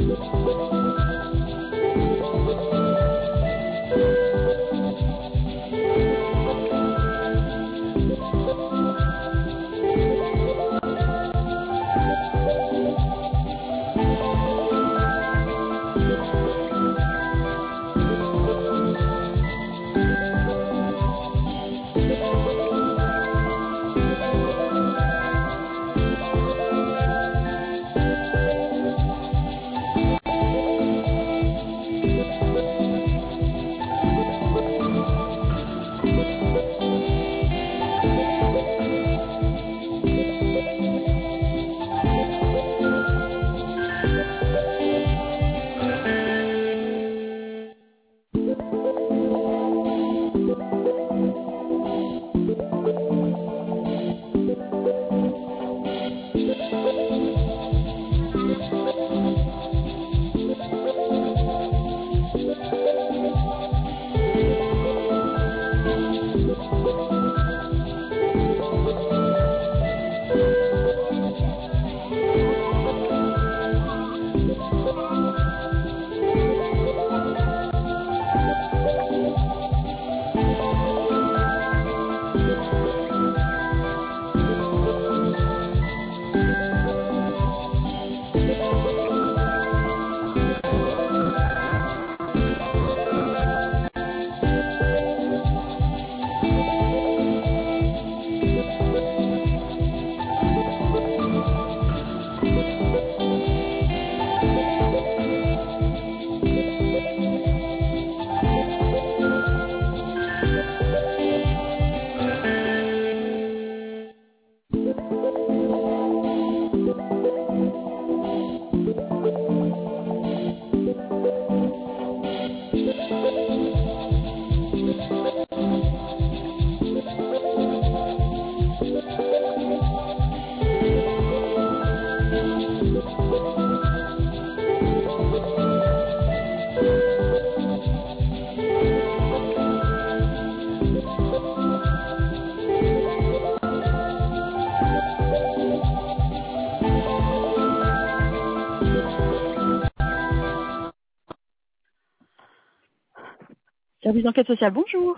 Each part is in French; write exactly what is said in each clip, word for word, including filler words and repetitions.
Service d'enquête sociale, bonjour.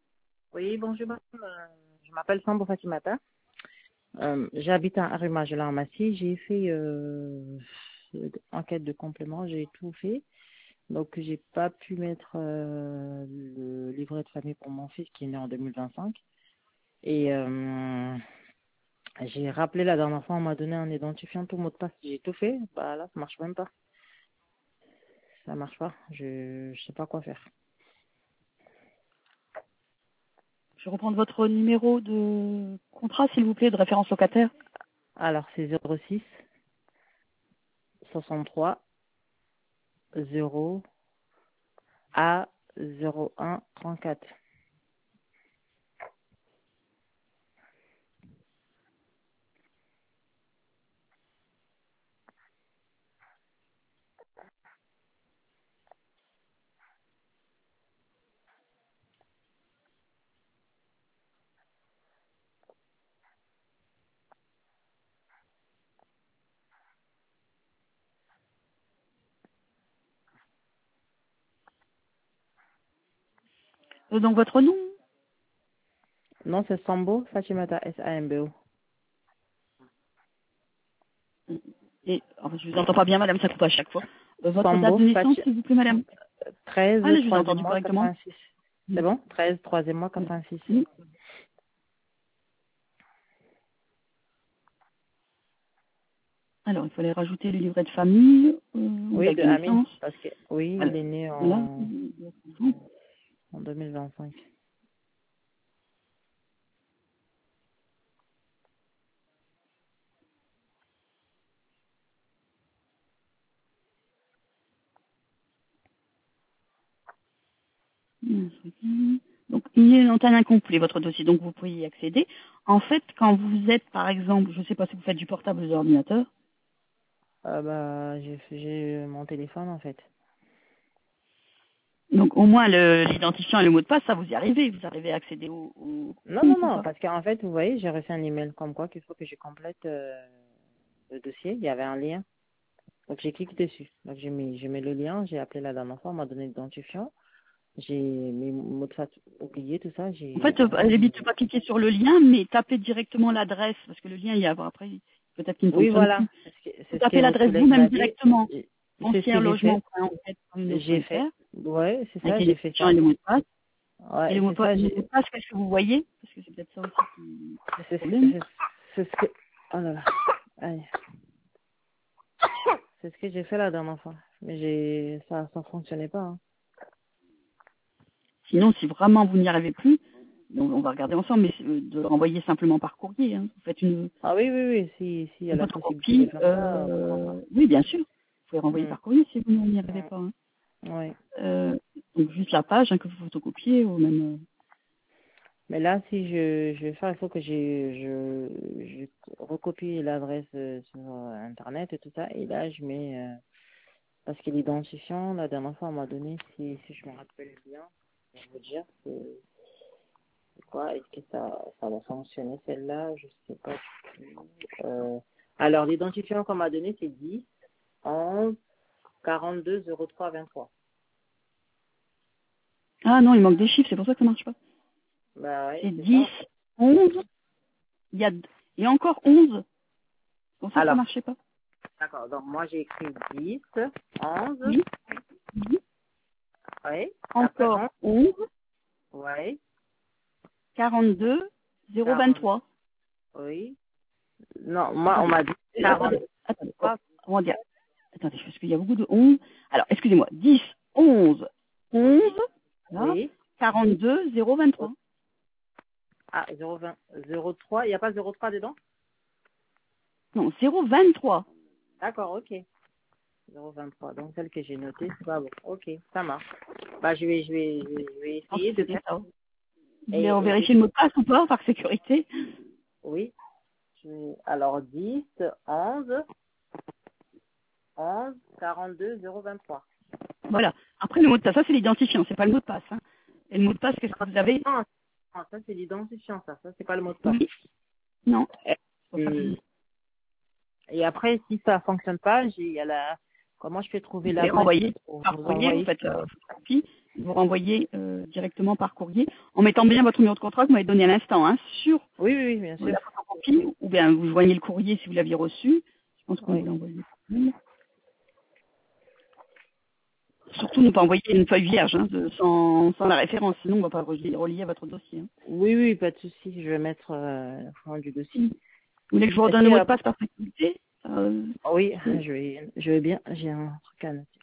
Oui, bonjour madame. Euh, Je m'appelle Sambo Fatimata. Euh, J'habite à Arumagela en Massy. J'ai fait euh, enquête de complément, j'ai tout fait. Donc j'ai pas pu mettre euh, le livret de famille pour mon fils qui est né en deux mille vingt-cinq. Et euh, j'ai rappelé la dernière fois, on m'a donné un identifiant, tout mot de passe. J'ai tout fait. Bah là, ça marche même pas. Ça marche pas. Je, je sais pas quoi faire. Je vais reprendre votre numéro de contrat, s'il vous plaît, de référence locataire. Alors c'est zéro six soixante-trois zéro A zéro un trente-quatre. Euh, donc votre nom. Non, c'est Sambo Fatimata, S A M B O. Et, enfin, je vous entends pas bien, madame, ça coupe à chaque fois. Euh, votre date Sambo de naissance, Fati... s'il vous plaît, madame. treize, Allez, je vous ai troisième entendu mois, correctement. quatre-vingt-six. C'est bon? treize, troisième mois, quatre-vingt-six. Oui. Alors, il fallait rajouter le livret de famille, euh, ou Oui, date de de Amine, naissance. parce que, oui, Voilà. il est né Voilà. en, en deux mille vingt-cinq. Donc, il est en antenne incomplet, votre dossier, donc vous pouvez y accéder. En fait, quand vous êtes, par exemple, je ne sais pas si vous faites du portable ou de l'ordinateur, Ah bah, j'ai fait- j'ai mon téléphone, en fait. donc au moins le- l'identifiant et le mot de passe, ça vous y arrivez, vous arrivez à accéder au, au Non, non, compte ou non, pas? parce qu'en fait, vous voyez, j'ai reçu un email comme quoi qu'il faut que je complète euh, le dossier. Il y avait un lien. Donc j'ai cliqué dessus. Donc j'ai mis, j'ai mis le lien, j'ai appelé la dernière fois, on m'a donné l'identifiant. J'ai mes mots de passe oubliés, tout ça. En J'ai fait, euh, à la limite, pas cliquer sur le lien, mais taper directement l'adresse, parce que le lien, il y a après, peut-être qu'il ne Oui, fonctionne voilà. plus. C'est ce que, Vous c'est ce que tapez votre l'adresse collègue vous-même m'a dit. directement, Et c'est ce que j'ai fait. J'ai fait. foncièrelogement.fr, Ouais, c'est avec ça, les j'ai fait descriptions et ça. les mots de passe. Et Ouais, les mots, c'est pa- ça, les mots de j'ai, passe, qu'est-ce que vous voyez? Parce que c'est peut-être ça aussi qui pose c'est, problème. c'est, c'est ce que, oh là là. Aïe. C'est ce que j'ai fait la dernière fois. Mais j'ai, ça, ça fonctionnait pas, hein. Sinon, si vraiment vous n'y arrivez plus, donc on va regarder ensemble, mais c'est, euh, de le renvoyer simplement par courrier. Hein. Vous faites une, Ah oui, oui, oui, si, si, il y a une la possibilité de photocopie. faire ça, pourquoi pas. Euh, oui, bien sûr. Vous pouvez renvoyer Hmm. par courrier si vous n'y arrivez Hmm. pas. Hein. Oui. Euh, donc juste la page hein, que vous photocopiez ou même. euh, Mais là, si je, je vais faire, il faut que je, je, je recopie l'adresse euh, sur euh, Internet et tout ça. Et là, je mets, euh, parce que l'identifiant, la dernière fois, on m'a donné, si, si je me rappelle bien, je vais vous dire, c'est c'est quoi, est-ce que ça, ça va fonctionner celle-là, je sais pas du tout. Euh, alors, l'identifiant qu'on m'a donné, c'est dix, onze, quarante-deux, zéro trois, vingt-trois. Ah non, il manque des chiffres, c'est pour ça que ça marche pas. Bah ouais, C'est c'est dix, ça. onze, il y a et encore onze. C'est pour ça que ça Alors, marchait pas. d'accord, donc moi j'ai écrit dix, onze, Oui, oui. oui, après Encore onze, onze, oui, quarante-deux, zéro quarante, vingt-trois. oui. Non, moi on Attendez, m'a dit euh, quarante, attendez, attendez. Oh, on va dire. Attendez, parce qu'il y a beaucoup de onze. Alors, excusez-moi. dix, onze, onze, oui, là, oui. quarante-deux, zéro vingt-trois. Ah, zéro vingt, zéro trois, il n'y a pas zéro trois dedans? Non, zéro vingt-trois. D'accord, ok. zéro vingt-trois, donc celle que j'ai notée, c'est pas bon. Ok, ça marche. Bah je vais, je vais, je vais, je vais Je pense que essayer de c'était faire. ça. Vous voulez Et, et de, vérifier le mot de passe ou pas, par sécurité? oui, je vais, alors dix, onze, onze, quarante-deux, zéro vingt-trois. Voilà. Après, le mot de passe, ça c'est l'identifiant, c'est pas le mot de passe. Hein. Et le mot de passe, qu'est-ce que vous avez? Non, non, ça c'est l'identifiant, ça, ça c'est pas le mot de passe. Oui. Non. C'est pour ça que je Et, vous dis. et après, si ça fonctionne pas, j'ai, il y a la, comment je peux trouver Vous pouvez l'adresse renvoyer pour par vous courrier, vous envoyer? faites la photocopie, vous renvoyez euh, directement par courrier, en mettant bien votre numéro de contrat que vous m'avez donné à l'instant, hein, sur Oui, oui, oui, bien sûr. la photocopie, ou bien vous joignez le courrier si vous l'aviez reçu. Je pense qu'on Oui. vous l'a envoyé par mail. Surtout ne pas envoyer une feuille vierge, hein, de- sans, sans la référence, sinon on ne va pas relier, relier à votre dossier. Hein. Oui, oui, pas de souci. Je vais mettre euh, la fin du dossier. Vous voulez que je vous Est-ce redonne le qu'il y mot de a... passe par sécurité? Euh, Oui, c'est- je vais, je vais bien. J'ai un truc à noter.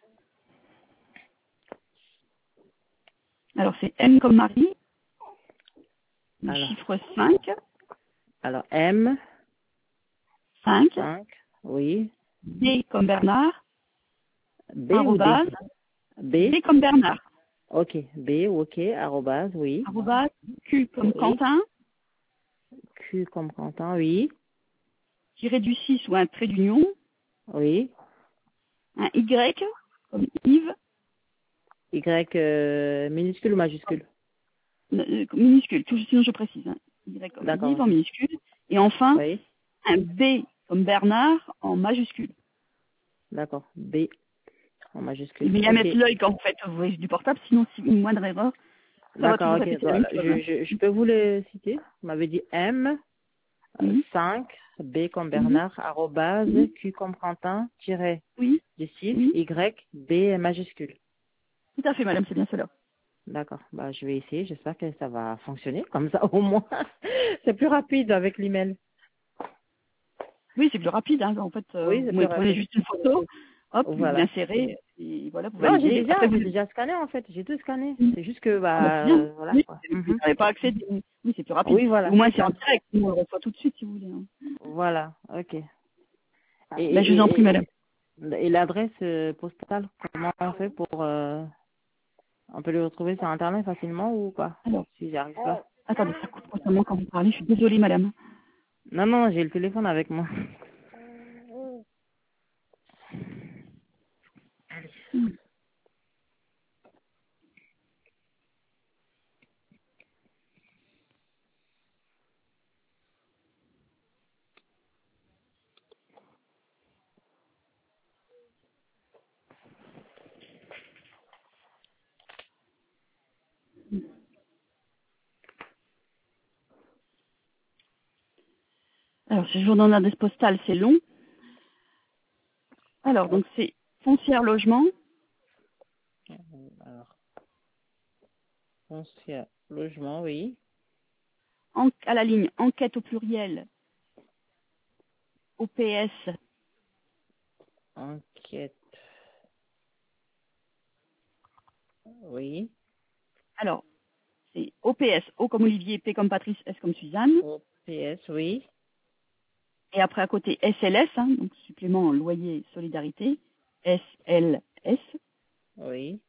Alors c'est M comme Marie, le Alors, chiffre cinq, alors M, cinq, cinq, oui. B comme Bernard, B ou D? arrobase, B, B comme Bernard, ok. B, ok, arrobase, oui. arrobase, Q comme Oui. Quentin, Q comme Quentin, oui. tiré du six ou un trait d'union, Oui. un Y comme Yves, Y euh, minuscule ou majuscule? euh, minuscule, tout, sinon je précise, hein. Y comme D'accord, Yves en ok. minuscule, et enfin Oui. un B comme Bernard en majuscule. D'accord. B en majuscule. Il y a Ok. mettre l'œil quand vous faites vous voyez, du portable, sinon si une moindre erreur, ça va D'accord, toujours ok. répéter la même Voilà. chose. Je, Hein. je, je peux vous le citer. Vous m'avez dit M, euh, Oui, cinq, B comme oui, Bernard, arrobase, oui, Q comme Quentin, tiré oui, du six, oui. Y, B majuscule. Tout à fait, madame, c'est bien cela. D'accord. Bah, je vais essayer. J'espère que ça va fonctionner. Comme ça, au moins, c'est plus rapide avec l'email. Oui, c'est plus rapide. Hein. En fait, euh, Oui, c'est vous plus prenez rapide. juste une photo, hop, vous Voilà. l'insérez, et voilà, vous Non, j'ai validez. déjà, Après, vous... j'ai déjà scanné, en fait. J'ai tout scanné. C'est juste que, Ah, bah, c'est bah, bien. euh, voilà, Oui, quoi. vous Mhm. n'avez pas accès. Oui, c'est plus rapide. Oui, Et voilà, au moins, c'est c'est en ça. direct. Nous, on le reçoit tout de suite, si vous voulez. Hein. Voilà. Ok. Et, Ben, je vous en prie, et, et, madame. et, et l'adresse euh, postale, comment on fait pour, euh, on peut le retrouver sur Internet facilement ou pas? Alors, Si j'arrive pas. attendez, ça coupe constamment quand vous parlez. Je suis désolée, madame. Non, non, j'ai le téléphone avec moi. Alors, si je vous donne l'adresse postale, c'est long. Alors, donc c'est foncière logement, Alors, foncière, logement, oui. en, à la ligne enquête au pluriel, O P S, Enquête, oui. alors, c'est O P S, O comme Olivier, P comme Patrice, S comme Suzanne, O P S, oui. et après à côté S L S, hein, donc supplément loyer solidarité, S L S, Oui.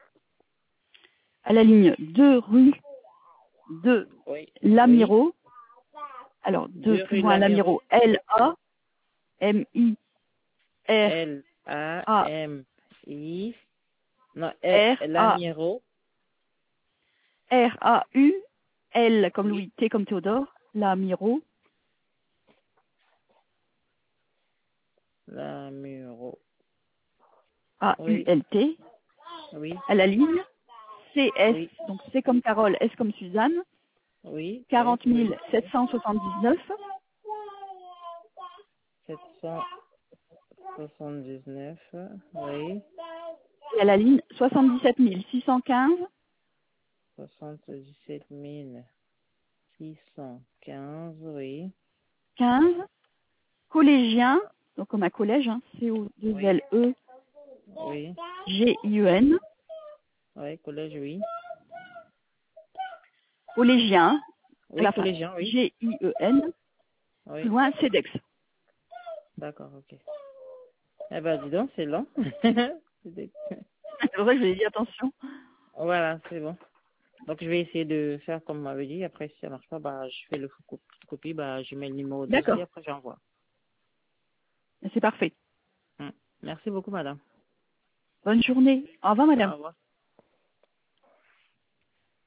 à la ligne deux rue de Oui. Lamiro, alors deux Deux plus rue loin Lamiro. Lamiro, L A M I R L A A M I. Non, L- R A Lamiro. R A U L comme Oui. Louis, T comme Théodore, Lamiro, Lamiro. A U Oui. L T, Oui. à la ligne C S, Oui. donc C comme Carole, S comme Suzanne, Oui. Oui. quarante Oui. mille sept cent soixante-dix-neuf, sept cent soixante-dix-neuf. Oui. et à la ligne soixante-dix-sept mille six cent quinze, soixante-dix-sept mille six cent quinze. Oui. quinze, collégien, donc comme un collège, hein, C O deux Oui. L E Oui. G I E N, Oui. Collège, oui. collégien, à Oui. la fin, Collégien, oui. G I E N, plus Oui. loin CEDEX. D'accord, ok. Eh ben, dis donc, c'est long. C'est- C'est pour ça que je vous ai dit attention. Voilà, c'est bon. Donc, je vais essayer de faire comme on m'avait dit. Après, si ça marche pas, bah, je fais le photocopie, bah, je mets le numéro de dossier, D'accord, après, j'envoie. c'est parfait. Hmm. Merci beaucoup, madame. Bonne journée. Au revoir, madame. Au revoir.